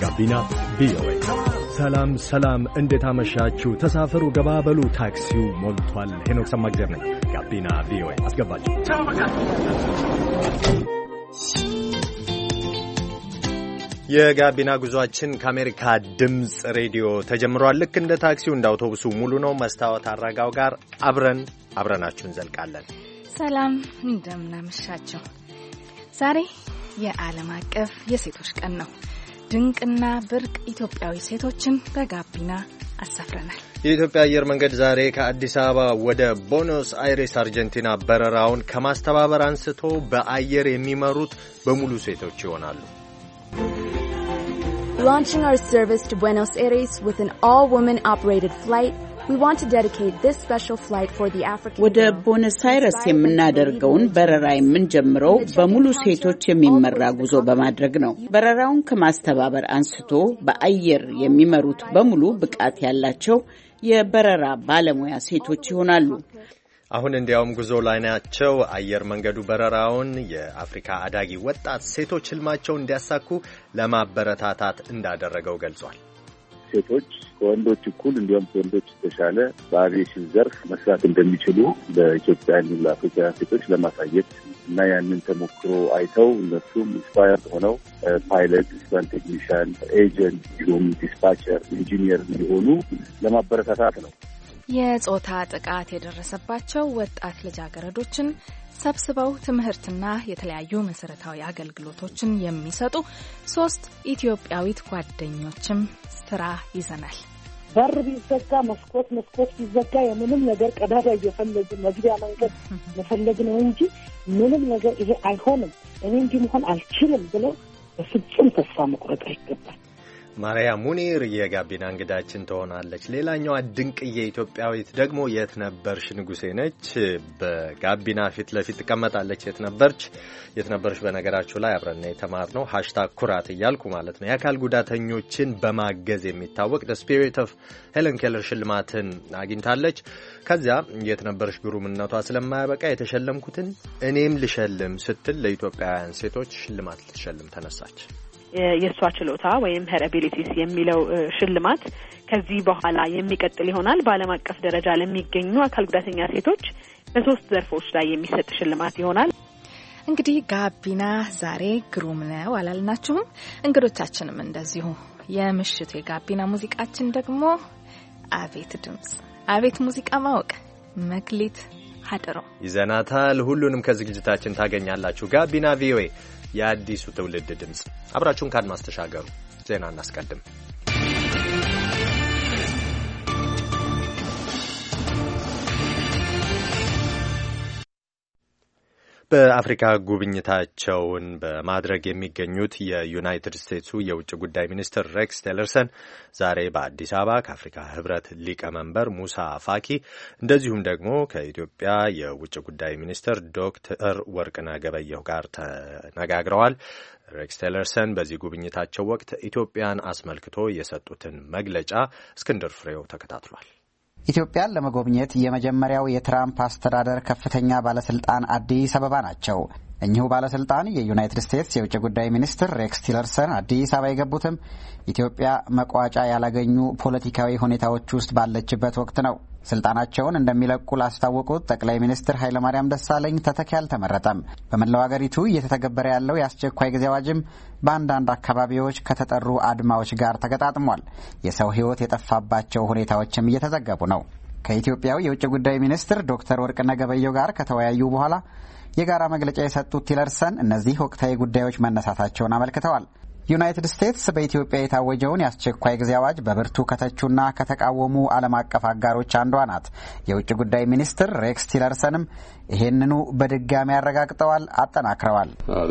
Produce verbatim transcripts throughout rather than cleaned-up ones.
ጋቢና ቪኦኤ። ሰላም ሰላም፣ እንዴት አመሻችሁ? ተሳፈሩ፣ ገባበሉ፣ ታክሲው ሞልቷል። ሄኖክ ሰማግዘር ነኝ። ጋቢና ቪኦኤ አስገባችሁ። የጋቢና ጉዟችን ከአሜሪካ ድምፅ ሬዲዮ ተጀምሯል። ልክ እንደ ታክሲው እንደ አውቶቡሱ ሙሉ ነው። መስታወት አረጋው ጋር አብረን አብረናችሁ እንዘልቃለን። ሰላም እንደምናመሻችሁ። ዛሬ የዓለም አቀፍ የሴቶች ቀን ነው። ድንቅና ብርቅ ኢትዮጵያዊ ሴቶችን በጋቢና አሳፍረናል። የኢትዮጵያ አየር መንገድ ዛሬ ከአዲስ አበባ ወደ ቦኖስ አይሬስ አርጀንቲና በረራውን ከማስተባበር አንስቶ በአየር የሚመሩት በሙሉ ሴቶች ይሆናሉ። Launching our service to Buenos Aires with an all-women operated flight, we want to dedicate this special flight for the African ወደ ቦኖስ አይረስ የምናደርገውን በረራ የምንጀምረው በሙሉ ሴቶች የሚመራ ጉዞ በማድረግ ነው። በረራውን ከማስተባበር አንስቶ በአየር የሚመሩት በሙሉ ብቃት ያላቸው የበረራ ባለሙያ ሴቶች ይሆናሉ። አሁን እንዲያውም ጉዞ ላይ ናቸው። አየር መንገዱ በረራውን የአፍሪካ አዳጊ ወጣት ሴቶች ህልማቸውን እንዲያሳኩ ለማበረታታት እንዳደረገው ገልጿል። ሴቶች ከወንዶች እኩል እንዲሁም ከወንዶች የተሻለ በአቪዬሽን ዘርፍ መስራት እንደሚችሉ በኢትዮጵያ ያሉ አፍሪካውያን ሴቶች ለማሳየት እና ያንን ተሞክሮ አይተው እነሱም ኢንስፓየር ሆነው ፓይለት፣ ስታንት ቴክኒሻን፣ ኤጀንት እንዲሁም ዲስፓቸር፣ ኢንጂኒየር እንዲሆኑ ለማበረታታት ነው። የጾታ ጥቃት የደረሰባቸው ወጣት ልጃገረዶችን ሰብስበው ትምህርትና የተለያዩ መሰረታዊ አገልግሎቶችን የሚሰጡ ሶስት ኢትዮጵያዊት ጓደኞችም ስራ ይዘናል። በር ቢዘጋ መስኮት መስኮት ቢዘጋ የምንም ነገር ቀዳዳ እየፈለግን መግቢያ መንገድ መፈለግ ነው እንጂ ምንም ነገር ይሄ አይሆንም እኔ እንዲህ መሆን አልችልም ብለው በፍጹም ተስፋ መቁረጥ አይገባል። ማርያም ሙኒር የጋቢና እንግዳችን ትሆናለች። ሌላኛዋ ድንቅዬ ኢትዮጵያዊት ደግሞ የት ነበርሽ ንጉሴ ነች። በጋቢና ፊት ለፊት ትቀመጣለች። የት ነበርች የት ነበርሽ በነገራችሁ ላይ አብረን የተማርነው ሃሽታግ ኩራት እያልኩ ማለት ነው። የአካል ጉዳተኞችን በማገዝ የሚታወቅ The Spirit of ሄለን ኬለር ሽልማትን አግኝታለች። ከዚያ የት ነበርሽ ግሩምነቷ ስለማያበቃ የተሸለምኩትን እኔም ልሸልም ስትል ለኢትዮጵያውያን ሴቶች ሽልማት ልትሸልም ተነሳች። የሷ ችሎታ ወይም her abilities የሚለው ሽልማት ከዚህ በኋላ የሚቀጥል ይሆናል። በዓለም አቀፍ ደረጃ ለሚገኙ አካል ጉዳተኛ ሴቶች በሶስት ዘርፎች ላይ የሚሰጥ ሽልማት ይሆናል። እንግዲህ ጋቢና ዛሬ ግሩም ነው አላልናችሁም? እንግዶቻችንም እንደዚሁ። የምሽቱ የጋቢና ሙዚቃችን ደግሞ አቤት ድምጽ አቤት ሙዚቃ ማወቅ መክሊት ሀደሮ ይዘናታል። ሁሉንም ከዝግጅታችን ታገኛላችሁ። ጋቢና ቪኦኤ የአዲሱ ትውልድ ድምጽ። አብራችሁን ካድማስ ተሻገሩ። ዜና እናስቀድም። በአፍሪካ ጉብኝታቸውን በማድረግ የሚገኙት የዩናይትድ ስቴትሱ የውጭ ጉዳይ ሚኒስትር ሬክስ ቲለርሰን ዛሬ በአዲስ አበባ ከአፍሪካ ህብረት ሊቀመንበር ሙሳ ፋኪ እንደዚሁም ደግሞ ከኢትዮጵያ የውጭ ጉዳይ ሚኒስትር ዶክተር ወርቅነህ ገበየሁ ጋር ተነጋግረዋል። ሬክስ ቲለርሰን በዚህ ጉብኝታቸው ወቅት ኢትዮጵያን አስመልክቶ የሰጡትን መግለጫ እስክንድር ፍሬው ተከታትሏል። ኢትዮጵያን ለመጎብኘት የመጀመሪያው የትራምፕ አስተዳደር ከፍተኛ ባለስልጣን አዲስ አበባ ናቸው። እኚሁ ባለስልጣን የዩናይትድ ስቴትስ የውጭ ጉዳይ ሚኒስትር ሬክስ ቲለርሰን አዲስ አበባ የገቡትም ኢትዮጵያ መቋጫ ያላገኙ ፖለቲካዊ ሁኔታዎች ውስጥ ባለችበት ወቅት ነው። ስልጣናቸውን እንደሚለቁ ላስታወቁት ጠቅላይ ሚኒስትር ኃይለማርያም ደሳለኝ ተተኪ አልተመረጠም። በመላው አገሪቱ እየተተገበረ ያለው የአስቸኳይ ጊዜ አዋጅም በአንዳንድ አካባቢዎች ከተጠሩ አድማዎች ጋር ተገጣጥሟል። የሰው ሕይወት የጠፋባቸው ሁኔታዎችም እየተዘገቡ ነው። ከኢትዮጵያው የውጭ ጉዳይ ሚኒስትር ዶክተር ወርቅነህ ገበየሁ ጋር ከተወያዩ በኋላ የጋራ መግለጫ የሰጡት ቲለርሰን እነዚህ ወቅታዊ ጉዳዮች መነሳታቸውን አመልክተዋል። ዩናይትድ ስቴትስ በኢትዮጵያ የታወጀውን የአስቸኳይ ጊዜ አዋጅ በብርቱ ከተቹና ከተቃወሙ ዓለም አቀፍ አጋሮች አንዷ ናት። የውጭ ጉዳይ ሚኒስትር ሬክስ ቲለርሰንም ይሄንኑ በድጋሚ አረጋግጠዋል፣ አጠናክረዋል።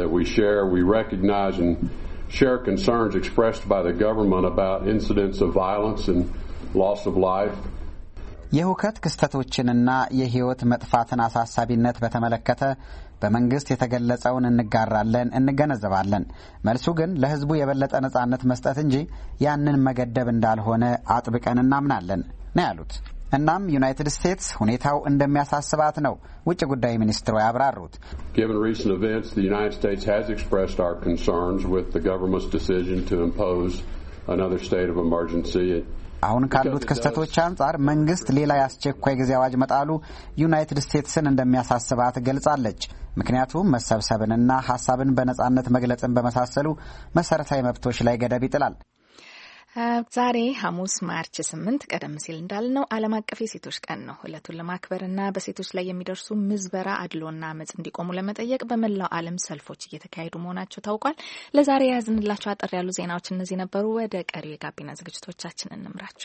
የሁከት ክስተቶችንና የሕይወት መጥፋትን አሳሳቢነት በተመለከተ በመንግስት የተገለጸውን እንጋራለን፣ እንገነዘባለን። መልሱ ግን ለሕዝቡ የበለጠ ነጻነት መስጠት እንጂ ያንን መገደብ እንዳልሆነ አጥብቀን እናምናለን ነው ያሉት። እናም ዩናይትድ ስቴትስ ሁኔታው እንደሚያሳስባት ነው ውጭ ጉዳይ ሚኒስትሩ ያብራሩት። Given recent events, the United States has expressed our concerns with the government's decision to impose another state of emergency. አሁን ካሉት ክስተቶች አንጻር መንግስት ሌላ የአስቸኳይ ጊዜ አዋጅ መጣሉ ዩናይትድ ስቴትስን እንደሚያሳስባት ገልጻለች። ምክንያቱም መሰብሰብንና ሐሳብን በነጻነት መግለጽን በመሳሰሉ መሰረታዊ መብቶች ላይ ገደብ ይጥላል። ዛሬ ሐሙስ ማርች ስምንት ቀደም ሲል እንዳልነው ዓለም አቀፍ የሴቶች ቀን ነው። ዕለቱን ለማክበርና በሴቶች ላይ የሚደርሱ ምዝበራ፣ አድሎና አመጽ እንዲቆሙ ለመጠየቅ በመላው ዓለም ሰልፎች እየተካሄዱ መሆናቸው ታውቋል። ለዛሬ ያዝንላችሁ አጠር ያሉ ዜናዎች እነዚህ ነበሩ። ወደ ቀሪው የጋቢና ዝግጅቶቻችን እንምራችሁ።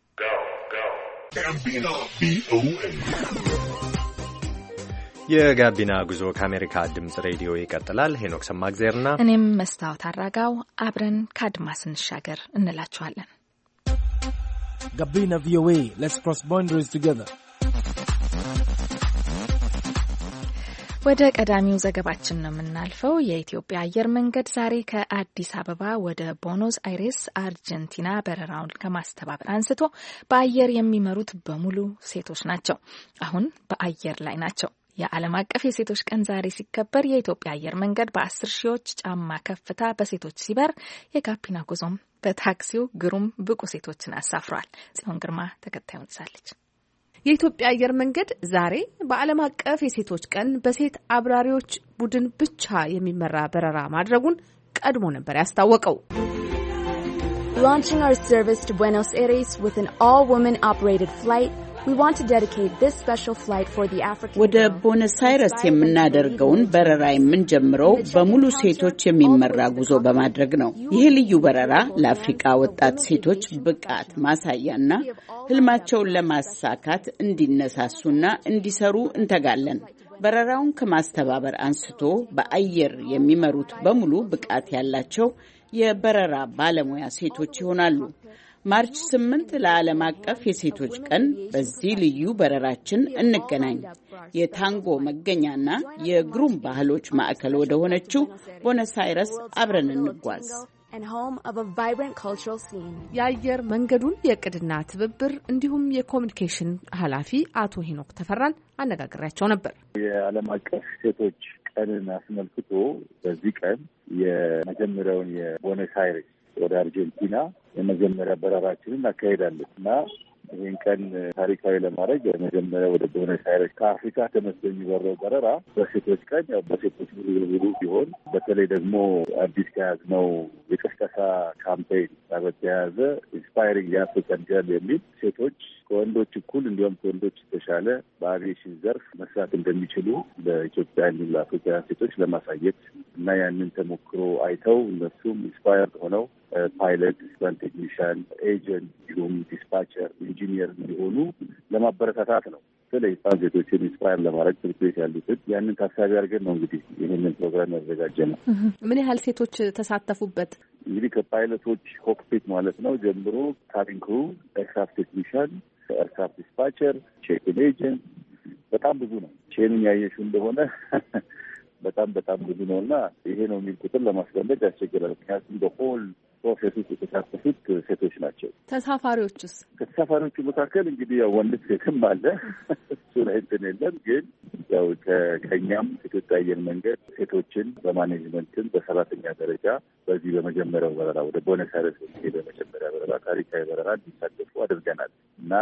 የጋቢና ጉዞ ከአሜሪካ ድምጽ ሬዲዮ ይቀጥላል። ሄኖክ ሰማግዜርና እኔም መስታወት አራጋው አብረን ከአድማስ እንሻገር እንላችኋለን። ጋቢና ቪኦኤ Let's cross boundaries together. ወደ ቀዳሚው ዘገባችን ነው የምናልፈው። የኢትዮጵያ አየር መንገድ ዛሬ ከአዲስ አበባ ወደ ቦኖስ አይሬስ አርጀንቲና በረራውን ከማስተባበር አንስቶ በአየር የሚመሩት በሙሉ ሴቶች ናቸው። አሁን በአየር ላይ ናቸው። የዓለም አቀፍ የሴቶች ቀን ዛሬ ሲከበር የኢትዮጵያ አየር መንገድ በአስር ሺዎች ጫማ ከፍታ በሴቶች ሲበር የጋቢና ጉዞም በታክሲው ግሩም ብቁ ሴቶችን አሳፍሯል። ጽዮን ግርማ ተከታዩን ይዛለች። የኢትዮጵያ አየር መንገድ ዛሬ በዓለም አቀፍ የሴቶች ቀን በሴት አብራሪዎች ቡድን ብቻ የሚመራ በረራ ማድረጉን ቀድሞ ነበር ያስታወቀው። Launching our service to Buenos Aires with an all-women operated flight, we want to dedicate this special flight for the African ወደ ቦነስ አይረስ የምናደርገውን በረራ የምንጀምረው በሙሉ ሴቶች የሚመራ ጉዞ በማድረግ ነው። ይህ ልዩ በረራ ለአፍሪካ ወጣት ሴቶች ብቃት ማሳያና ህልማቸውን ለማሳካት እንዲነሳሱና እንዲሰሩ እንተጋለን። በረራውን ከማስተባበር አንስቶ በአየር የሚመሩት በሙሉ ብቃት ያላቸው የበረራ ባለሙያ ሴቶች ይሆናሉ። ማርች ስምንት ለዓለም አቀፍ የሴቶች ቀን በዚህ ልዩ በረራችን እንገናኝ። የታንጎ መገኛና የግሩም ባህሎች ማዕከል ወደ ሆነችው ቦነስ አይረስ አብረን እንጓዝ። የአየር መንገዱን የዕቅድና ትብብር እንዲሁም የኮሚኒኬሽን ኃላፊ አቶ ሄኖክ ተፈራን አነጋግሬያቸው ነበር። የዓለም አቀፍ ሴቶች ቀንን አስመልክቶ በዚህ ቀን የመጀመሪያውን የቦነስ አይሬስ ወደ አርጀንቲና የመጀመሪያ በረራችንን እናካሄዳለን እና ይህን ቀን ታሪካዊ ለማድረግ የመጀመሪያ ወደ ቦነስ አይሬስ ከአፍሪካ ተነስቶ የሚበረው በረራ በሴቶች ቀን ያው በሴቶች ሙሉ በሙሉ ሲሆን በተለይ ደግሞ አዲስ ከያዝነው የቅስቀሳ ካምፔይን ጋር በተያያዘ ኢንስፓይሪንግ የአፍሪካን ገርል የሚል ሴቶች ከወንዶች እኩል እንዲሁም ከወንዶች የተሻለ በአቪዬሽን ዘርፍ መስራት እንደሚችሉ ለኢትዮጵያ እንዲሁም ለአፍሪካውያን ሴቶች ለማሳየት እና ያንን ተሞክሮ አይተው እነሱም ኢንስፓየርድ ሆነው ፓይለት፣ ስታንት ቴክኒሻን፣ ኤጀንት እንዲሁም ዲስፓቸር፣ ኢንጂኒየር እንዲሆኑ ለማበረታታት ነው። በተለይ ህጻን ሴቶችን ኢንስፓየር ለማድረግ ትምህርት ቤት ያሉትን ያንን ታሳቢ አድርገን ነው እንግዲህ ይህንን ፕሮግራም ያዘጋጀ ነው። ምን ያህል ሴቶች ተሳተፉበት? እንግዲህ ከፓይለቶች ኮክፒት ማለት ነው ጀምሮ ካቢን ክሩ፣ ኤርክራፍት ቴክኒሻን፣ ኤርክራፍት ዲስፓቸር፣ ቼክን ኤጀንት በጣም ብዙ ነው። ቼንን ያየሽው እንደሆነ በጣም በጣም ብዙ ነው እና ይሄ ነው የሚል ቁጥር ለማስቀመጥ ያስቸግራል። ምክንያቱም በሆል ፕሮሴስ ውስጥ የተሳተፉት ሴቶች ናቸው። ተሳፋሪዎችስ? ከተሳፋሪዎቹ መካከል እንግዲህ ያው ወንድ ሴትም አለ። እሱ ላይ እንትን የለም። ግን ያው ከኛም ኢትዮጵያ አየር መንገድ ሴቶችን በማኔጅመንትን በሰራተኛ ደረጃ በዚህ በመጀመሪያው በረራ ወደ ቦነስ አይረስ በሚሄድ በመጀመሪያ በረራ ታሪካዊ በረራ እንዲሳተፉ አድርገናል እና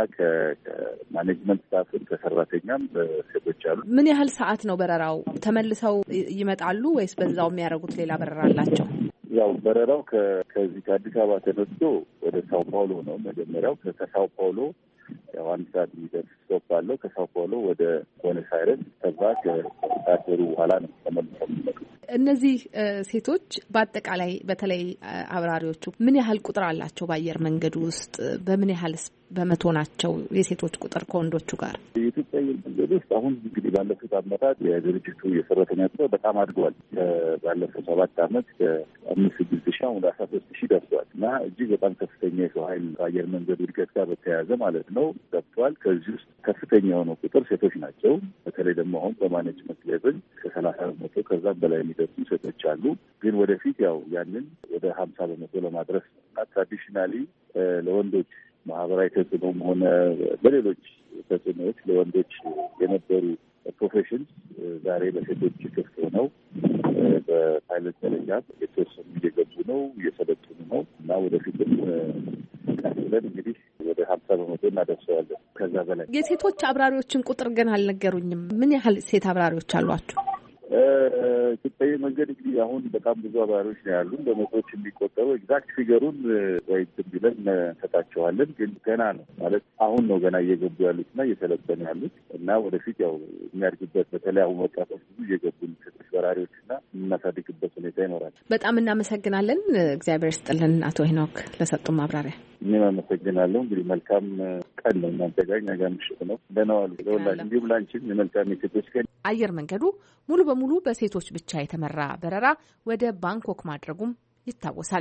ከማኔጅመንት ስታፍን ከሰራተኛም ሴቶች አሉ። ምን ያህል ሰዓት ነው በረራው? ተመልሰው ይመጣሉ ወይስ በዛው የሚያደርጉት ሌላ በረራ አላቸው? ያው በረራው ከዚህ ከአዲስ አበባ ተነስቶ ወደ ሳው ፓውሎ ነው መጀመሪያው። ከሳው ፓውሎ ያው አንድ ሰዓት የሚደርስ ስቶፕ አለው። ከሳው ፓውሎ ወደ ቦነስ አይረስ ከዛ ከታሰሩ በኋላ ነው ተመልሰው የሚመጡት። እነዚህ ሴቶች በአጠቃላይ በተለይ አብራሪዎቹ ምን ያህል ቁጥር አላቸው በአየር መንገዱ ውስጥ? በምን ያህል በመቶ ናቸው የሴቶች ቁጥር ከወንዶቹ ጋር? የኢትዮጵያ አየር መንገድ ውስጥ አሁን እንግዲህ ባለፉት ዓመታት የድርጅቱ የሰራተኛ ቁጥር በጣም አድጓል። ባለፈው ሰባት ዓመት ከአምስት ስድስት ሺህ አሁን አስራ ሶስት ሺህ ደርሷል እና እጅግ በጣም ከፍተኛ የሰው ኃይል ከአየር መንገዱ እድገት ጋር በተያያዘ ማለት ነው ገብቷል። ከዚህ ውስጥ ከፍተኛ የሆነው ቁጥር ሴቶች ናቸው። በተለይ ደግሞ አሁን በማኔጅመንት ሌቭል ከሰላሳ በመቶ ከዛም በላይ የሚደርሱ ሴቶች አሉ። ግን ወደፊት ያው ያንን ወደ ሀምሳ በመቶ ለማድረስ ነው እና ትራዲሽናሊ ለወንዶች ማህበራዊ ተጽዕኖም ሆነ በሌሎች ተጽዕኖዎች ለወንዶች የነበሩ ፕሮፌሽንስ ዛሬ ለሴቶች ክፍት ሆነው በፓይለት ደረጃ የተወሰኑ እየገቡ ነው፣ እየሰለጠኑ ነው እና ወደፊትም ቀጥለን እንግዲህ ወደ ሀምሳ በመቶ እናደርሰዋለን። ከዛ በላይ የሴቶች አብራሪዎችን ቁጥር ግን አልነገሩኝም። ምን ያህል ሴት አብራሪዎች አሏችሁ? ኢትዮጵያዊ መንገድ እንግዲህ አሁን በጣም ብዙ አብራሪዎች ነው ያሉን፣ በመቶዎች የሚቆጠሩ ኤግዛክት ፊገሩን ወይ ብለን እንሰጣቸዋለን። ግን ገና ነው ማለት አሁን ነው ገና እየገቡ ያሉትና እየሰለጠኑ ያሉት እና ወደፊት ያው የሚያድግበት በተለይ አሁን ወጣቶች ብዙ እየገቡ ሴቶች በራሪዎችና የምናሳድግበት ሁኔታ ይኖራል። በጣም እናመሰግናለን። እግዚአብሔር ይስጥልን አቶ ሄኖክ ለሰጡ ማብራሪያ። እኔም አመሰግናለሁ። እንግዲህ መልካም ቀን ነው እናንተ ጋር፣ እኛ ጋር ምሽት ነው። ደህና ዋሉ ለሁላችን፣ እንዲሁም ላንቺም የመልካም የሴቶች ቀን። አየር መንገዱ ሙሉ በሙሉ በሴቶች ብቻ የተመራ በረራ ወደ ባንኮክ ማድረጉም ይታወሳል።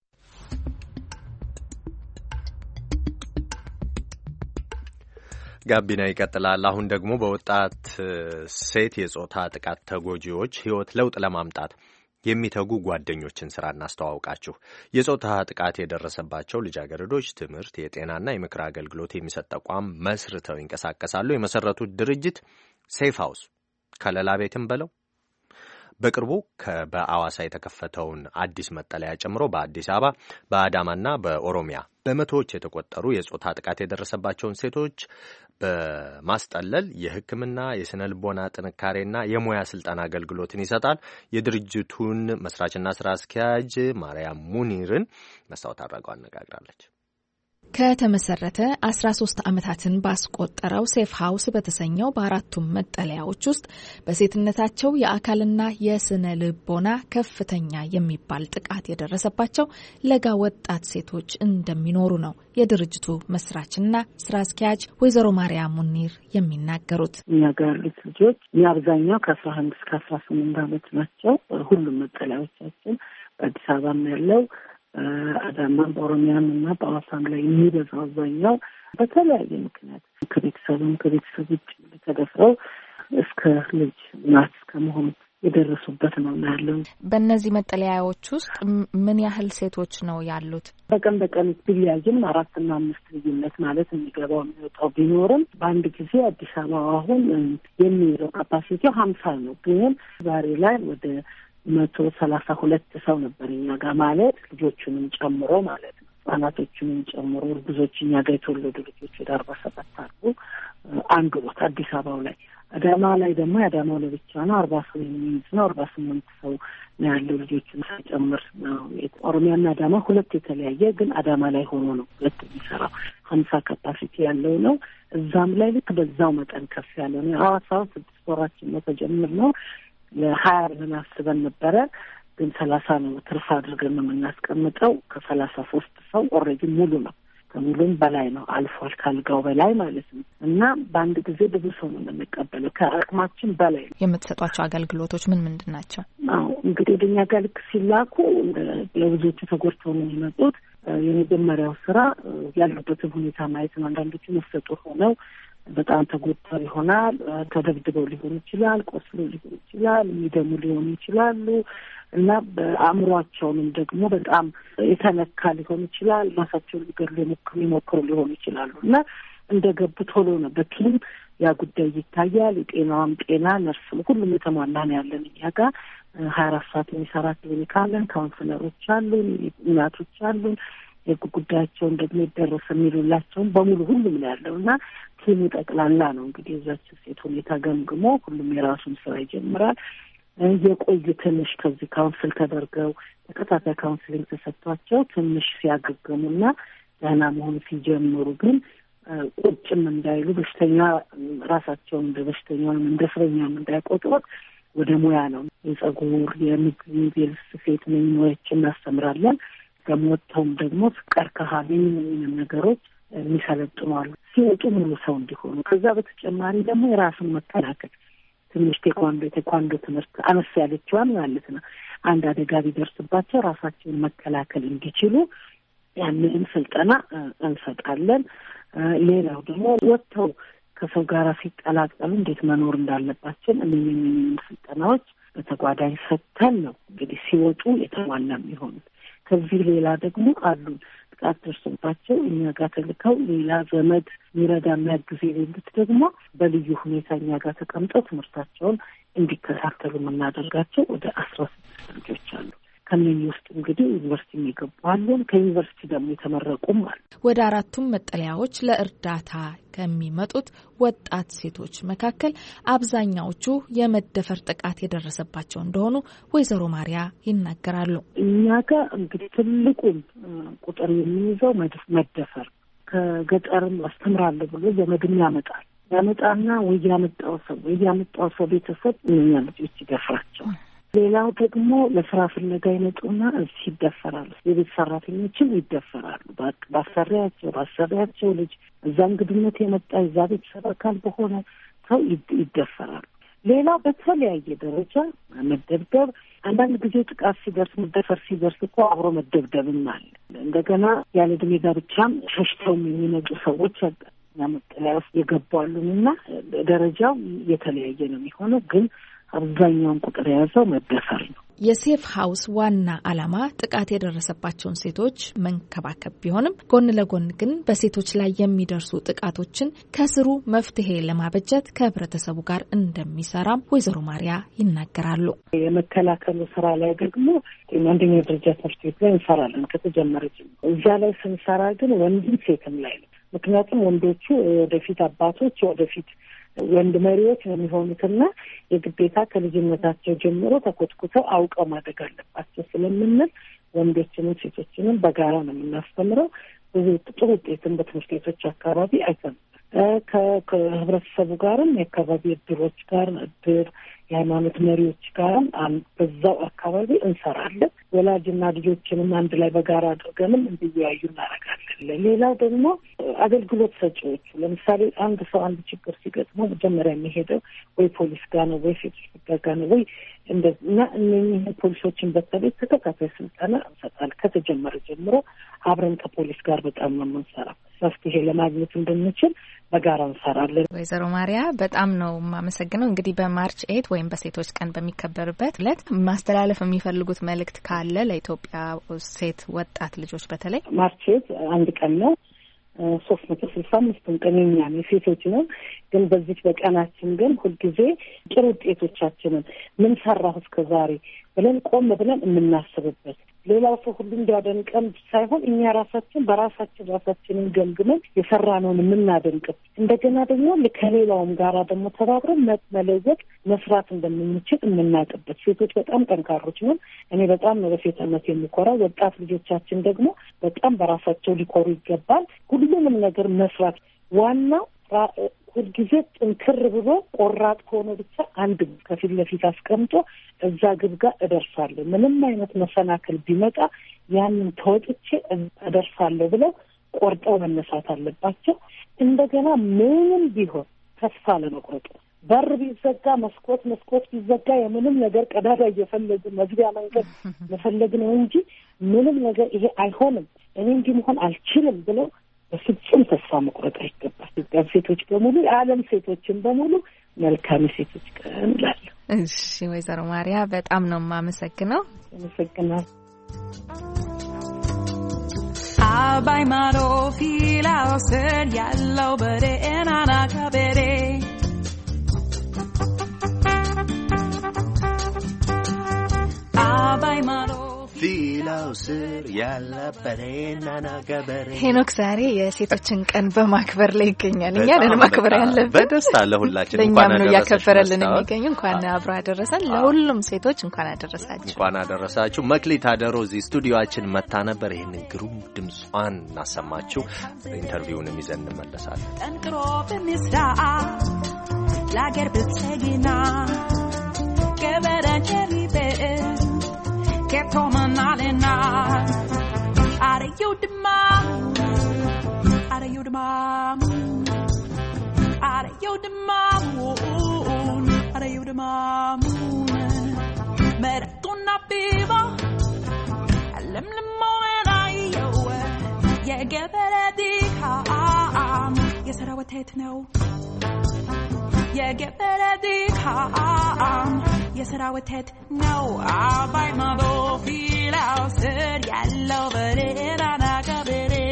ጋቢና ይቀጥላል። አሁን ደግሞ በወጣት ሴት የጾታ ጥቃት ተጎጂዎች ሕይወት ለውጥ ለማምጣት የሚተጉ ጓደኞችን ስራ እናስተዋውቃችሁ። የጾታ ጥቃት የደረሰባቸው ልጃገረዶች ትምህርት፣ የጤናና የምክር አገልግሎት የሚሰጥ ተቋም መስርተው ይንቀሳቀሳሉ። የመሰረቱት ድርጅት ሴፍ ሃውስ ከለላ ቤትም በለው በቅርቡ በአዋሳ የተከፈተውን አዲስ መጠለያ ጨምሮ በአዲስ አበባ በአዳማና በኦሮሚያ በመቶዎች የተቆጠሩ የጾታ ጥቃት የደረሰባቸውን ሴቶች በማስጠለል የሕክምና የስነ ልቦና ጥንካሬና የሙያ ስልጠና አገልግሎትን ይሰጣል። የድርጅቱን መስራችና ስራ አስኪያጅ ማርያም ሙኒርን መስታወት አድርገው አነጋግራለች። ከተመሰረተ አስራ ሶስት ዓመታትን ባስቆጠረው ሴፍ ሃውስ በተሰኘው በአራቱም መጠለያዎች ውስጥ በሴትነታቸው የአካልና የስነ ልቦና ከፍተኛ የሚባል ጥቃት የደረሰባቸው ለጋ ወጣት ሴቶች እንደሚኖሩ ነው የድርጅቱ መስራችና ስራ አስኪያጅ ወይዘሮ ማርያም ሙኒር የሚናገሩት። እኛ ጋር ያሉት ልጆች አብዛኛው ከአስራ አንድ እስከ አስራ ስምንት ዓመት ናቸው። ሁሉም መጠለያዎቻችን በአዲስ አበባም ያለው አዳማም በኦሮሚያም እና በአዋሳም ላይ የሚበዛው አብዛኛው በተለያየ ምክንያት ከቤተሰብም ከቤተሰብ ውጭ ተደፍረው እስከ ልጅ እናት እስከመሆን የደረሱበት ነው ያለው። በእነዚህ መጠለያዎች ውስጥ ምን ያህል ሴቶች ነው ያሉት? በቀን በቀን ቢለያይም አራትና አምስት ልዩነት ማለት የሚገባው የሚወጣው ቢኖርም በአንድ ጊዜ አዲስ አበባ አሁን የሚይዘው ካፓሲቲው ሀምሳ ነው። ግን ዛሬ ላይ ወደ መቶ ሰላሳ ሁለት ሰው ነበር እኛ ጋር ማለት ልጆቹንም ጨምሮ ማለት ነው። ህጻናቶቹንም ጨምሮ ብዙዎች እኛ ጋር የተወለዱ ልጆች ወደ አርባ ሰባት አሉ አንድ ቦታ አዲስ አበባው ላይ። አዳማ ላይ ደግሞ የአዳማው ለብቻ ነው አርባ ሰው የሚይዝ ነው። አርባ ስምንት ሰው ነው ያለው ልጆችን ሳይጨምር ነው። ኦሮሚያና አዳማ ሁለት የተለያየ ግን አዳማ ላይ ሆኖ ነው ሁለት የሚሰራው ሀምሳ ካፓሲቲ ያለው ነው። እዛም ላይ ልክ በዛው መጠን ከፍ ያለ ነው። ሐዋሳው ስድስት ወራችን ነው ተጀምር ነው ለሀያ ብለን አስበን ነበረ ግን ሰላሳ ነው ትርፍ አድርገን ነው የምናስቀምጠው። ከሰላሳ ሶስት ሰው ኦልሬዲ ሙሉ ነው፣ ከሙሉም በላይ ነው አልፏል፣ ካልጋው በላይ ማለት ነው። እና በአንድ ጊዜ ብዙ ሰው ነው የምንቀበለው፣ ከአቅማችን በላይ ነው። የምትሰጧቸው አገልግሎቶች ምን ምንድን ናቸው? አዎ እንግዲህ ወደኛ ጋር ልክ ሲላኩ ለብዙዎቹ ተጎድተው ነው የሚመጡት። የመጀመሪያው ስራ ያሉበትን ሁኔታ ማየት ነው። አንዳንዶቹ መሰጡ ሆነው በጣም ተጎድተው ይሆናል፣ ተደብድበው ሊሆን ይችላል፣ ቆስሎ ሊሆን ይችላል፣ የሚደሙ ሊሆኑ ይችላሉ እና በአእምሯቸውንም ደግሞ በጣም የተነካ ሊሆን ይችላል፣ ራሳቸውን ሊገድሉ የሚሞክሩ ሊሆኑ ይችላሉ እና እንደገቡ ቶሎ ነው በቲም ያ ጉዳይ ይታያል። የጤናዋም ጤና ነርስ ሁሉም የተሟላ ነው ያለን እኛ ጋር ሀያ አራት ሰዓት የሚሰራ ክሊኒክ አለን፣ ካውንስለሮች አሉን፣ እናቶች አሉን፣ የህግ ጉዳያቸውን ደግሞ ይደረስ የሚሉላቸውን በሙሉ ሁሉም ነው ያለው እና ቲሙ ጠቅላላ ነው እንግዲህ እዛችን ሴት ሁኔታ ገምግሞ ሁሉም የራሱን ስራ ይጀምራል። የቆዩ ትንሽ ከዚህ ካውንስል ተደርገው ተከታታይ ካውንስሊንግ ተሰጥቷቸው ትንሽ ሲያገገሙና ደህና መሆኑ ሲጀምሩ ግን ቁጭም እንዳይሉ በሽተኛ ራሳቸውን እንደ በሽተኛውንም እንደ እስረኛም እንዳይቆጥሩት ወደ ሙያ ነው የጸጉር የምግብ የልብስ ስፌት ሙያዎችን እናስተምራለን። ከሞተውም ደግሞ ቀርከሃ ምንም ነገሮች የሚሰለጥኑ አሉ ሲወጡ ሙሉ ሰው እንዲሆኑ። ከዛ በተጨማሪ ደግሞ የራስን መከላከል ትንሽ ቴኳንዶ ቴኳንዶ ትምህርት አነስ ያለችዋን ማለት ነው። አንድ አደጋ ቢደርስባቸው ራሳቸውን መከላከል እንዲችሉ ያንን ስልጠና እንሰጣለን። ሌላው ደግሞ ወጥተው ከሰው ጋር ሲቀላቀሉ እንዴት መኖር እንዳለባቸው እነኚህን ስልጠናዎች በተጓዳኝ ሰጥተን ነው እንግዲህ ሲወጡ የተሟላ የሚሆኑት። ከዚህ ሌላ ደግሞ አሉ ጥቃት ደርሶባቸው እኛ ጋር ተልከው ሌላ ዘመድ ሚረዳ የሚያግዝ የሌሉት ደግሞ በልዩ ሁኔታ እኛ ጋር ተቀምጠው ትምህርታቸውን እንዲከታተሉ የምናደርጋቸው ወደ አስራ ስድስት ልጆች አሉ። ከነኚህ ውስጥ እንግዲህ ዩኒቨርሲቲ የሚገቡ አሉ፣ ከዩኒቨርሲቲ ደግሞ የተመረቁም አሉ። ወደ አራቱም መጠለያዎች ለእርዳታ ከሚመጡት ወጣት ሴቶች መካከል አብዛኛዎቹ የመደፈር ጥቃት የደረሰባቸው እንደሆኑ ወይዘሮ ማሪያ ይናገራሉ። እኛ ጋር እንግዲህ ትልቁን ቁጥር የሚይዘው መደፈር፣ ከገጠርም አስተምራለሁ ብሎ ዘመድም ያመጣል ያመጣና ወይ ያመጣው ሰው ወይ ያመጣው ሰው ቤተሰብ እኛ ልጆች ይደፍራቸዋል። ሌላው ደግሞ ለስራ ፍለጋ ይመጡና እዚህ ይደፈራሉ። የቤት ሰራተኞችም ይደፈራሉ። ባሰሪያቸው ባሰሪያቸው ልጅ እዛ እንግድነት የመጣ እዛ ቤተሰብ አካል በሆነ ሰው ይደፈራሉ። ሌላው በተለያየ ደረጃ መደብደብ፣ አንዳንድ ጊዜ ጥቃት ሲደርስ መደፈር ሲደርስ እኮ አብሮ መደብደብም አለ። እንደገና ያለ ዕድሜ ጋብቻም ሸሽተውም የሚመጡ ሰዎች ያ መጠለያ ውስጥ የገባሉና ደረጃው የተለያየ ነው የሚሆነው ግን አብዛኛውን ቁጥር የያዘው መደፈር ነው። የሴፍ ሀውስ ዋና ዓላማ ጥቃት የደረሰባቸውን ሴቶች መንከባከብ ቢሆንም ጎን ለጎን ግን በሴቶች ላይ የሚደርሱ ጥቃቶችን ከስሩ መፍትሄ ለማበጀት ከህብረተሰቡ ጋር እንደሚሰራም ወይዘሮ ማሪያ ይናገራሉ። የመከላከሉ ስራ ላይ ደግሞ አንደኛ ደረጃ ትምህርት ቤት ላይ እንሰራለን ከተጀመረ ጀምሮ። እዛ ላይ ስንሰራ ግን ወንድም ሴትም ላይ ነው። ምክንያቱም ወንዶቹ ወደፊት አባቶች ወደፊት ወንድ መሪዎች ነው የሚሆኑትና የግዴታ ከልጅነታቸው ጀምሮ ተኮትኩተው አውቀው ማደግ አለባቸው ስለምንል ወንዶችንም ሴቶችንም በጋራ ነው የምናስተምረው። ብዙ ጥሩ ውጤትን በትምህርት ቤቶች አካባቢ አይተን ከህብረተሰቡ ጋርም የአካባቢ እድሮች ጋር እድር የሃይማኖት መሪዎች ጋርም በዛው አካባቢ እንሰራለን። ወላጅና ልጆችንም አንድ ላይ በጋራ አድርገንም እንዲወያዩ እናደርጋለን። ሌላው ደግሞ አገልግሎት ሰጪዎቹ ለምሳሌ አንድ ሰው አንድ ችግር ሲገጥመው መጀመሪያ የሚሄደው ወይ ፖሊስ ጋር ነው ወይ ሴቶች ጉዳይ ጋር ነው ወይ እንደና እነኚህ ፖሊሶችን በተለይ ተከታታይ ስልጠና እንሰጣለን። ከተጀመረ ጀምሮ አብረን ከፖሊስ ጋር በጣም ነው የምንሰራው። መፍትሄ ለማግኘት እንድንችል በጋራ እንሰራለን። ወይዘሮ ማሪያ በጣም ነው የማመሰግነው። እንግዲህ በማርች ኤት ወይም በሴቶች ቀን በሚከበርበት ዕለት ማስተላለፍ የሚፈልጉት መልእክት ካለ ለኢትዮጵያ ሴት ወጣት ልጆች በተለይ ማርች ኤት አንድ ቀን ነው ሶስት መቶ ስልሳ አምስቱን ቀን የኛ የሴቶች ነው። ግን በዚህ በቀናችን ግን ሁልጊዜ ጥሩ ውጤቶቻችንን ምን ሰራሁ እስከዛሬ ብለን ቆም ብለን የምናስብበት ሌላው ሰው ሁሉ እንዲያደንቀን ሳይሆን እኛ ራሳችን በራሳችን ራሳችንን ገምግመን የሰራነውን የምናደንቅበት እንደገና ደግሞ ከሌላውም ጋራ ደግሞ ተባብረን መለወጥ መስራት እንደምንችል የምናውቅበት ሴቶች በጣም ጠንካሮች ነን። እኔ በጣም ነው በሴትነት የምኮራው። ወጣት ልጆቻችን ደግሞ በጣም በራሳቸው ሊኮሩ ይገባል። ሁሉንም ነገር መስራት ዋናው ሁልጊዜ ጥንክር ብሎ ቆራጥ ከሆነ ብቻ አንድ ከፊት ለፊት አስቀምጦ እዛ ግብ ጋር እደርሳለሁ ምንም አይነት መሰናክል ቢመጣ ያንን ተወጥቼ እደርሳለሁ ብለው ቆርጠው መነሳት አለባቸው። እንደገና ምንም ቢሆን ተስፋ ለመቁረጥ በር ቢዘጋ መስኮት መስኮት ቢዘጋ የምንም ነገር ቀዳዳ እየፈለጉ መግቢያ መንገድ መፈለግ ነው እንጂ ምንም ነገር ይሄ አይሆንም እኔ እንዲህ መሆን አልችልም ብለው በፍጹም ተስፋ መቁረጥ አይገባል። ሴቶች በሙሉ የዓለም ሴቶችን በሙሉ መልካም ሴቶች ቀን እላለሁ። እሺ ወይዘሮ ማሪያ በጣም ነው የማመሰግነው። አመሰግናለሁ። አባይ ማዶ ፊላው ስር ያለው በሬ እናና ከበሬ አባይ ማዶ ፊላው ስር ያለ በሬና ናገበሬ ሄኖክ ዛሬ የሴቶችን ቀን በማክበር ላይ ይገኛል። እኛን ማክበር ያለበት በደስታ ለሁላችን እንኳን ነው ያከበረልን የሚገኙ እንኳን አብሮ አደረሰን። ለሁሉም ሴቶች እንኳን አደረሳችሁ እንኳን አደረሳችሁ። መክሊት አደሮ እዚህ ስቱዲዮአችን መታ ነበር። ይሄንን ግሩም ድምጿን እናሰማችሁ። ኢንተርቪውንም ይዘን እንመለሳለን። ጠንክሮ በሚስራ ላገር ብትሰጊና ገበረንቸሪቤ ከቶመናለና አረዩ ድማ አረዩ ድማ አረዩ ድማ አረዩ ድማ መረጡና ቢባ ለምለሞናየው የገበረ ዲካም የሰራወቴት ነው የገበረ ዲካም የሰራወቴት ነው አባይ ማዶ ፊላው ስር ያለው በሬና ናገበሬ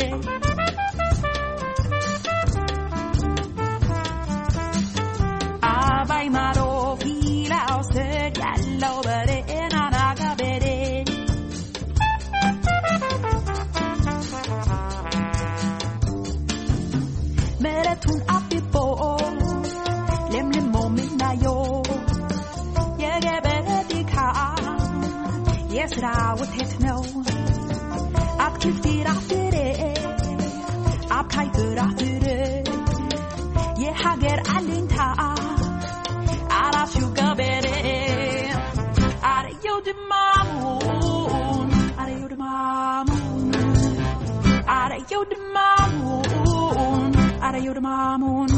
ችፍቲራፍሬ አብታይ ፍራፍሬ የሀገር አለኝታ አራሹ ገበሬ አረየው ድማሙን አረየው ድማሙን አረየው ድማሙን አረየው ድማሙን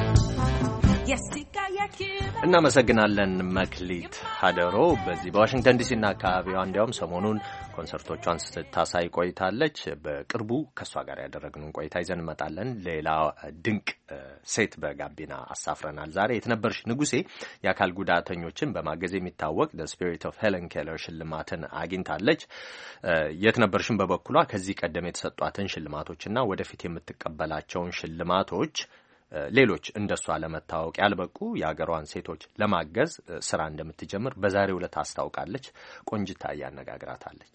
እናመሰግናለን መክሊት ሀደሮ። በዚህ በዋሽንግተን ዲሲና አካባቢዋ እንዲያውም ሰሞኑን ኮንሰርቶቿን ስታሳይ ቆይታለች። በቅርቡ ከእሷ ጋር ያደረግነውን ቆይታ ይዘን እንመጣለን። ሌላ ድንቅ ሴት በጋቢና አሳፍረናል ዛሬ። የትነበርሽ ንጉሴ የአካል ጉዳተኞችን በማገዝ የሚታወቅ The Spirit of Helen Keller ሽልማትን አግኝታለች። የትነበርሽን በበኩሏ ከዚህ ቀደም የተሰጧትን ሽልማቶችና ወደፊት የምትቀበላቸውን ሽልማቶች ሌሎች እንደሷ ለመታወቅ ያልበቁ የሀገሯን ሴቶች ለማገዝ ስራ እንደምትጀምር በዛሬው ዕለት አስታውቃለች። ቆንጅታ ያነጋግራታለች።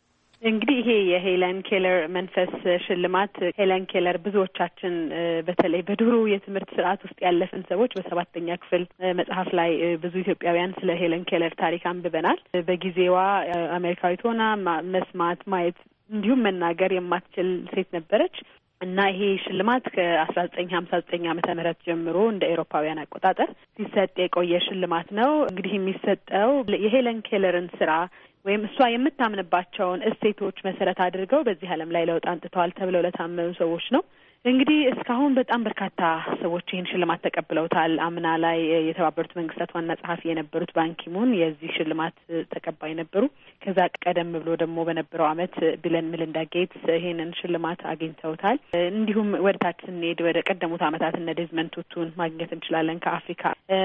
እንግዲህ ይሄ የሄለን ኬለር መንፈስ ሽልማት ሄለን ኬለር ብዙዎቻችን በተለይ በድሮ የትምህርት ስርዓት ውስጥ ያለፍን ሰዎች በሰባተኛ ክፍል መጽሐፍ ላይ ብዙ ኢትዮጵያውያን ስለ ሄለን ኬለር ታሪክ አንብበናል። በጊዜዋ አሜሪካዊት ሆና መስማት፣ ማየት እንዲሁም መናገር የማትችል ሴት ነበረች እና ይሄ ሽልማት ከአስራ ዘጠኝ ሀምሳ ዘጠኝ ዓመተ ምህረት ጀምሮ እንደ ኤሮፓውያን አቆጣጠር ሲሰጥ የቆየ ሽልማት ነው። እንግዲህ የሚሰጠው የሄለን ኬለርን ስራ ወይም እሷ የምታምንባቸውን እሴቶች መሰረት አድርገው በዚህ ዓለም ላይ ለውጥ አንጥተዋል ተብለው ለታመኑ ሰዎች ነው። እንግዲህ እስካሁን በጣም በርካታ ሰዎች ይህን ሽልማት ተቀብለውታል። አምና ላይ የተባበሩት መንግስታት ዋና ጸሐፊ የነበሩት ባንኪሙን የዚህ ሽልማት ተቀባይ ነበሩ። ከዛ ቀደም ብሎ ደግሞ በነበረው አመት ቢለን ሚሊንዳ ጌትስ ይሄንን ሽልማት አግኝተውታል። እንዲሁም ወደ ታች ስንሄድ ወደ ቀደሙት አመታት እነ ዴዝመንድ ቱቱን ማግኘት እንችላለን ከአፍሪካ።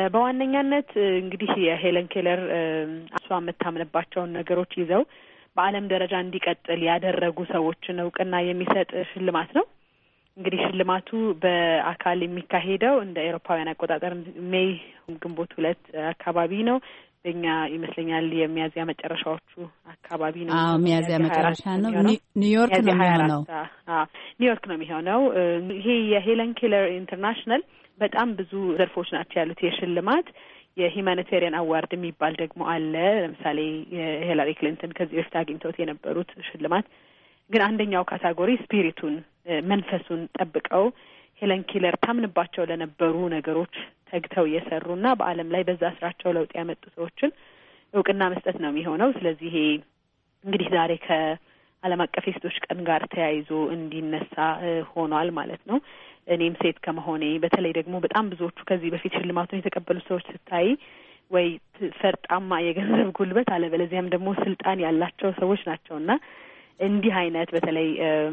በዋነኛነት እንግዲህ የሄለን ኬለር እሷ የምታምንባቸውን ነገሮች ይዘው በዓለም ደረጃ እንዲቀጥል ያደረጉ ሰዎችን እውቅና የሚሰጥ ሽልማት ነው። እንግዲህ ሽልማቱ በአካል የሚካሄደው እንደ ኤሮፓውያን አቆጣጠር ሜይ ግንቦት ሁለት አካባቢ ነው። በእኛ ይመስለኛል የሚያዝያ መጨረሻዎቹ አካባቢ ነው። አዎ ሚያዝያ መጨረሻ ነው። ኒውዮርክ ነው የሚሆነው። አዎ ኒውዮርክ ነው የሚሆነው። ይሄ የሄለን ኬለር ኢንተርናሽናል በጣም ብዙ ዘርፎች ናቸው ያሉት የሽልማት የሂማኒቴሪያን አዋርድ የሚባል ደግሞ አለ። ለምሳሌ የሂላሪ ክሊንተን ከዚህ በፊት አግኝተውት የነበሩት ሽልማት ግን አንደኛው ካታጎሪ ስፒሪቱን መንፈሱን ጠብቀው ሄለን ኬለር ታምንባቸው ለነበሩ ነገሮች ተግተው የሰሩና በዓለም ላይ በዛ ስራቸው ለውጥ ያመጡ ሰዎችን እውቅና መስጠት ነው የሚሆነው። ስለዚህ ይሄ እንግዲህ ዛሬ ከዓለም አቀፍ የሴቶች ቀን ጋር ተያይዞ እንዲነሳ ሆኗል ማለት ነው። እኔም ሴት ከመሆኔ በተለይ ደግሞ በጣም ብዙዎቹ ከዚህ በፊት ሽልማቱን የተቀበሉ ሰዎች ስታይ ወይ ፈርጣማ የገንዘብ ጉልበት አለበለዚያም ደግሞ ስልጣን ያላቸው ሰዎች ናቸውና እንዲህ አይነት በተለይ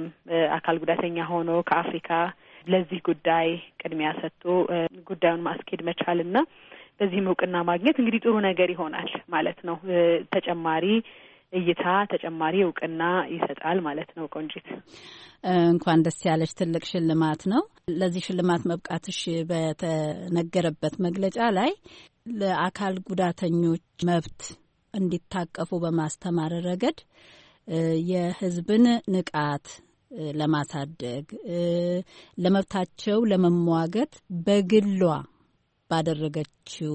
አካል ጉዳተኛ ሆኖ ከአፍሪካ ለዚህ ጉዳይ ቅድሚያ ሰጥቶ ጉዳዩን ማስኬድ መቻልና በዚህም እውቅና ማግኘት እንግዲህ ጥሩ ነገር ይሆናል ማለት ነው። ተጨማሪ እይታ፣ ተጨማሪ እውቅና ይሰጣል ማለት ነው። ቆንጂት እንኳን ደስ ያለሽ። ትልቅ ሽልማት ነው። ለዚህ ሽልማት መብቃትሽ በተነገረበት መግለጫ ላይ ለአካል ጉዳተኞች መብት እንዲታቀፉ በማስተማር ረገድ የሕዝብን ንቃት ለማሳደግ ለመብታቸው ለመሟገት በግሏ ባደረገችው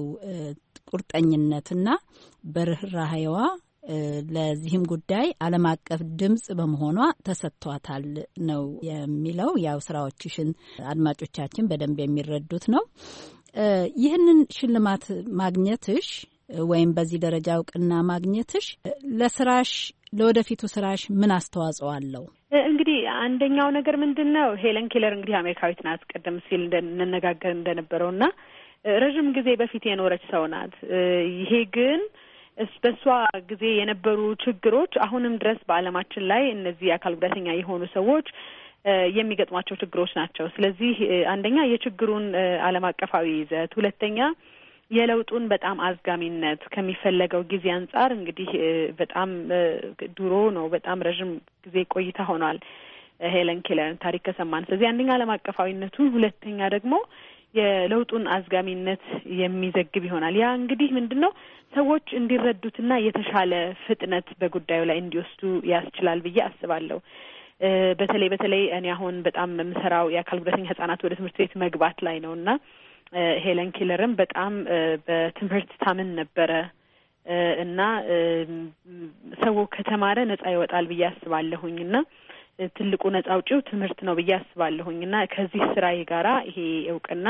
ቁርጠኝነትና በርህራሄዋ ለዚህም ጉዳይ ዓለም አቀፍ ድምጽ በመሆኗ ተሰጥቷታል ነው የሚለው። ያው ስራዎችሽን አድማጮቻችን በደንብ የሚረዱት ነው። ይህንን ሽልማት ማግኘትሽ ወይም በዚህ ደረጃ እውቅና ማግኘትሽ ለስራሽ ለወደፊቱ ስራሽ ምን አስተዋጽኦ አለው? እንግዲህ አንደኛው ነገር ምንድነው ሄለን ኬለር እንግዲህ አሜሪካዊት ናት። ቀደም ሲል እንደነጋገር እንደነበረውና ረጅም ጊዜ በፊት የኖረች ሰው ናት። ይሄ ግን በሷ ጊዜ የነበሩ ችግሮች አሁንም ድረስ በዓለማችን ላይ እነዚህ አካል ጉዳተኛ የሆኑ ሰዎች የሚገጥሟቸው ችግሮች ናቸው። ስለዚህ አንደኛ የችግሩን ዓለም አቀፋዊ ይዘት፣ ሁለተኛ የለውጡን በጣም አዝጋሚነት ከሚፈለገው ጊዜ አንጻር እንግዲህ በጣም ድሮ ነው፣ በጣም ረጅም ጊዜ ቆይታ ሆኗል ሄለን ኬለርን ታሪክ ከሰማን። ስለዚህ አንደኛ ዓለም አቀፋዊነቱ፣ ሁለተኛ ደግሞ የለውጡን አዝጋሚነት የሚዘግብ ይሆናል። ያ እንግዲህ ምንድነው ሰዎች እንዲረዱትና የተሻለ ፍጥነት በጉዳዩ ላይ እንዲወስዱ ያስችላል ብዬ አስባለሁ። በተለይ በተለይ እኔ አሁን በጣም የምሰራው የአካል ጉዳተኛ ህጻናት ወደ ትምህርት ቤት መግባት ላይ ነውና ሄለን ኬለርም በጣም በትምህርት ታምን ነበረ እና ሰው ከተማረ ነጻ ይወጣል ብዬ አስባለሁኝና ትልቁ ነጻ አውጪው ትምህርት ነው ብዬ አስባለሁኝና ከዚህ ስራዬ ጋራ ይሄ እውቅና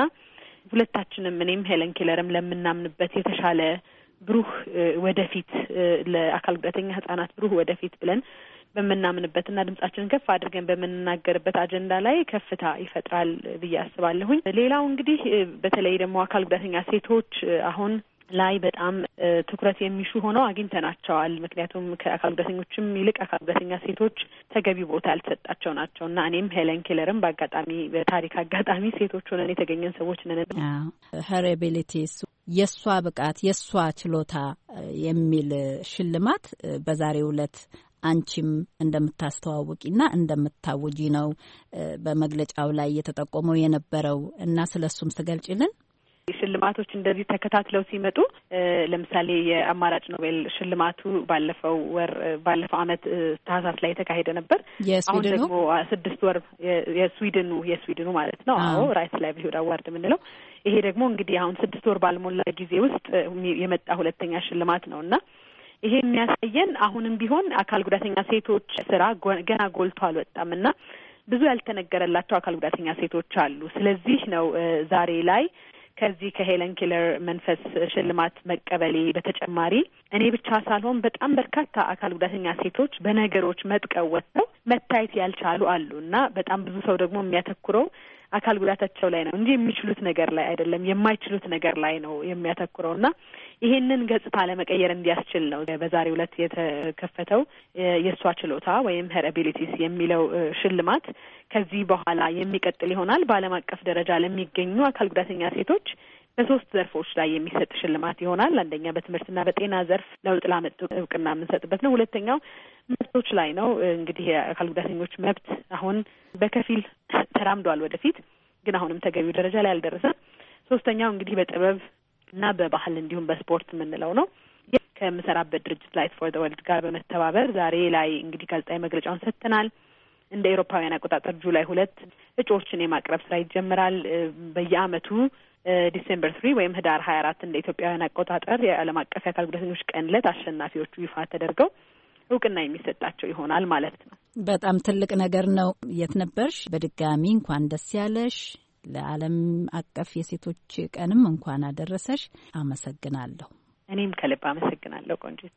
ሁለታችንም እኔም ሄለን ኬለርም ለምናምንበት የተሻለ ብሩህ ወደፊት ለአካል ጉዳተኛ ህጻናት ብሩህ ወደፊት ብለን በመናምንበትና ድምጻችንን ከፍ አድርገን በመናገርበት አጀንዳ ላይ ከፍታ ይፈጥራል ብዬ አስባለሁኝ። ሌላው እንግዲህ በተለይ ደግሞ አካል ጉዳተኛ ሴቶች አሁን ላይ በጣም ትኩረት የሚሹ ሆነው አግኝተናቸዋል። ምክንያቱም ከአካል ጉዳተኞችም ይልቅ አካል ጉዳተኛ ሴቶች ተገቢ ቦታ ያልተሰጣቸው ናቸውና እኔም ሄለን ኬለርም በአጋጣሚ በታሪክ አጋጣሚ ሴቶች ሆነን የተገኘን ሰዎች ነን። ሄር አቢሊቲስ የሷ ብቃት የሷ ችሎታ የሚል ሽልማት በዛሬው ዕለት አንቺም እንደምታስተዋውቂና እንደምታውጂ ነው በመግለጫው ላይ የተጠቆመው የነበረው እና ስለሱም ትገልጪልን። ሽልማቶች እንደዚህ ተከታትለው ሲመጡ ለምሳሌ የአማራጭ ኖቤል ሽልማቱ ባለፈው ወር ባለፈው አመት ታህሳስ ላይ የተካሄደ ነበር። አሁን ደግሞ ስድስት ወር የስዊድኑ የስዊድኑ ማለት ነው። አዎ ራይትስ ላይቭሊሁድ አዋርድ የምንለው ይሄ ደግሞ እንግዲህ አሁን ስድስት ወር ባልሞላ ጊዜ ውስጥ የመጣ ሁለተኛ ሽልማት ነውና ይሄ የሚያሳየን አሁንም ቢሆን አካል ጉዳተኛ ሴቶች ስራ ገና ጎልቶ አልወጣም እና ብዙ ያልተነገረላቸው አካል ጉዳተኛ ሴቶች አሉ። ስለዚህ ነው ዛሬ ላይ ከዚህ ከሄለን ኬለር መንፈስ ሽልማት መቀበሌ በተጨማሪ እኔ ብቻ ሳልሆን በጣም በርካታ አካል ጉዳተኛ ሴቶች በነገሮች መጥቀው ወጥተው መታየት ያልቻሉ አሉና በጣም ብዙ ሰው ደግሞ የሚያተኩረው አካል ጉዳታቸው ላይ ነው እንጂ የሚችሉት ነገር ላይ አይደለም፣ የማይችሉት ነገር ላይ ነው የሚያተኩረውና ይሄንን ገጽታ ለመቀየር እንዲያስችል ነው በዛሬው ዕለት የተከፈተው የሷ ችሎታ ወይም ሄር አቢሊቲስ የሚለው ሽልማት ከዚህ በኋላ የሚቀጥል ይሆናል። በዓለም አቀፍ ደረጃ ለሚገኙ አካል ጉዳተኛ ሴቶች በሶስት ዘርፎች ላይ የሚሰጥ ሽልማት ይሆናል። አንደኛ በትምህርትና በጤና ዘርፍ ለውጥ ላመጡ እውቅና የምንሰጥበት ነው። ሁለተኛው መብቶች ላይ ነው። እንግዲህ የአካል ጉዳተኞች መብት አሁን በከፊል ተራምዷል፣ ወደፊት ግን አሁንም ተገቢው ደረጃ ላይ አልደረሰም። ሶስተኛው እንግዲህ በጥበብ እና በባህል እንዲሁም በስፖርት የምንለው ነው። ከምሰራበት ድርጅት ላይት ፎር ዘ ወርልድ ጋር በመተባበር ዛሬ ላይ እንግዲህ ጋዜጣዊ መግለጫውን ሰጥተናል። እንደ ኤሮፓውያን አቆጣጠር ጁላይ ሁለት እጩዎችን የማቅረብ ስራ ይጀምራል። በየአመቱ ዲሴምበር ትሪ ወይም ህዳር ሀያ አራት እንደ ኢትዮጵያውያን አቆጣጠር የዓለም አቀፍ የአካል ጉዳተኞች ቀን ዕለት አሸናፊዎቹ ይፋ ተደርገው እውቅና የሚሰጣቸው ይሆናል ማለት ነው። በጣም ትልቅ ነገር ነው። የት ነበርሽ? በድጋሚ እንኳን ደስ ያለሽ። ለዓለም አቀፍ የሴቶች ቀንም እንኳን አደረሰሽ። አመሰግናለሁ። እኔም ከልብ አመሰግናለሁ ቆንጆ።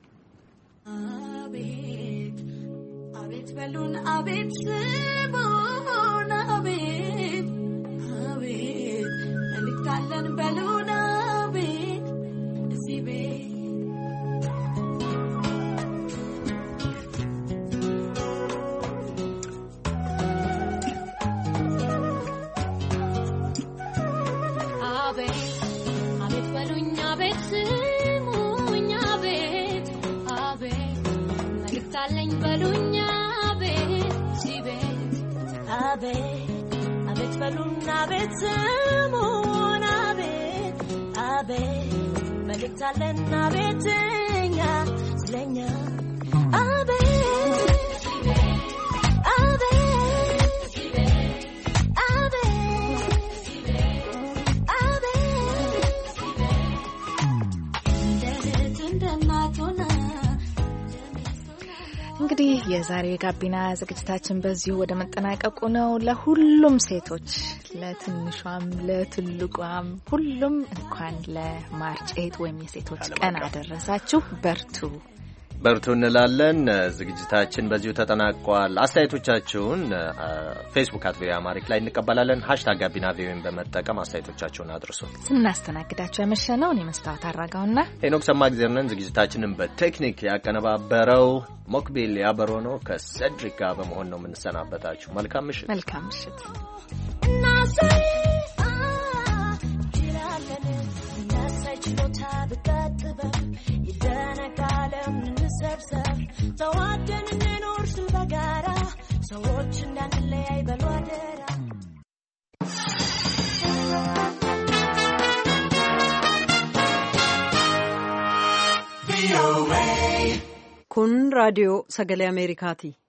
አቤት አቤት በሉን አቤት ስሙን አቤት አቤት መልክታለን በሉን አቤት እዚህ ቤት አቤት በሉና አቤት ስሙን አቤት አቤት መልእክት አለን አቤትኛ ስለኛ አቤት እንግዲህ የዛሬ የጋቢና ዝግጅታችን በዚሁ ወደ መጠናቀቁ ነው። ለሁሉም ሴቶች ለትንሿም ለትልቋም ሁሉም እንኳን ለማርች ኤይት ወይም የሴቶች ቀን አደረሳችሁ። በርቱ በርቱ እንላለን። ዝግጅታችን በዚሁ ተጠናቋል። አስተያየቶቻችሁን ፌስቡክ አት ቪኦኤ አማሪክ ላይ እንቀበላለን። ሃሽታግ ጋቢና ቪኦኤን በመጠቀም አስተያየቶቻችሁን አድርሱ። ስናስተናግዳችሁ ያመሸነው እኔ መስታወት አራጋውና ሄኖክ ሰማግዜር ነን። ዝግጅታችንን በቴክኒክ ያቀነባበረው ሞክቢል ያበሮ ነው። ከሴድሪክ ጋር በመሆን ነው የምንሰናበታችሁ። መልካም ምሽት። መልካም ምሽት። ተዋደን እንኖር ስል በጋራ ሰዎች እንዳንለያይ በሉ አደራ። kun raadiyoo sagalee Ameerikaati.